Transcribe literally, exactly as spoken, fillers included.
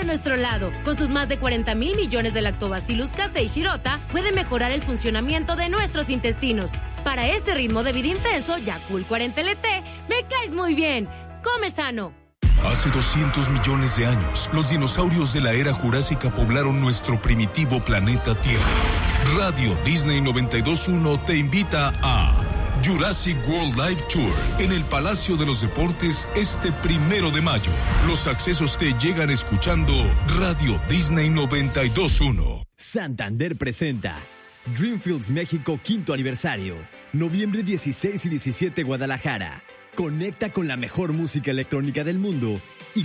nuestro lado. Con sus más de cuarenta mil millones de Lactobacillus casei shirota, puede mejorar el funcionamiento de nuestros intestinos. Para este ritmo de vida intenso, Yakult cuarenta L T, me caes muy bien. Come sano. Hace doscientos millones de años, los dinosaurios de la era jurásica poblaron nuestro primitivo planeta Tierra. Radio Disney noventa y dos punto uno te invita a Jurassic World Live Tour en el Palacio de los Deportes este primero de mayo. Los accesos te llegan escuchando Radio Disney noventa y dos punto uno. Santander presenta Dreamfields México quinto aniversario. Noviembre dieciséis y diecisiete, Guadalajara. Conecta con la mejor música electrónica del mundo